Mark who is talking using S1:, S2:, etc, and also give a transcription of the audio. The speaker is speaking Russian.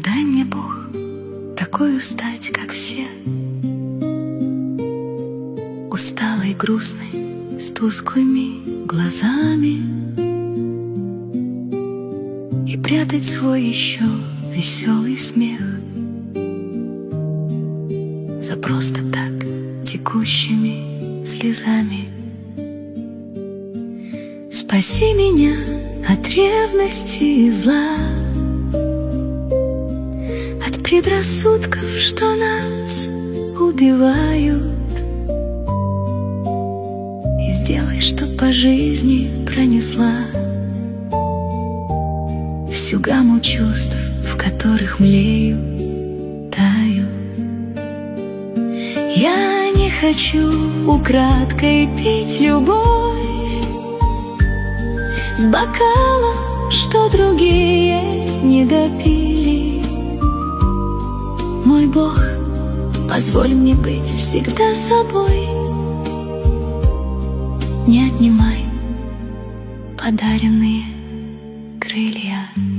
S1: дай мне, Бог, такою стать, как все, усталой, грустной, с тусклыми глазами, и прятать свой еще веселый смех за просто так текущими слезами. Спаси меня от ревности и зла, от предрассудков, что нас убивают, и сделай, чтоб по жизни пронесла всю гамму чувств, в которых млею, таю. Я не хочу украдкой пить любовь с бокала, что другие не допили. Мой Бог, позволь мне быть всегда собой, не отнимай подаренные крылья.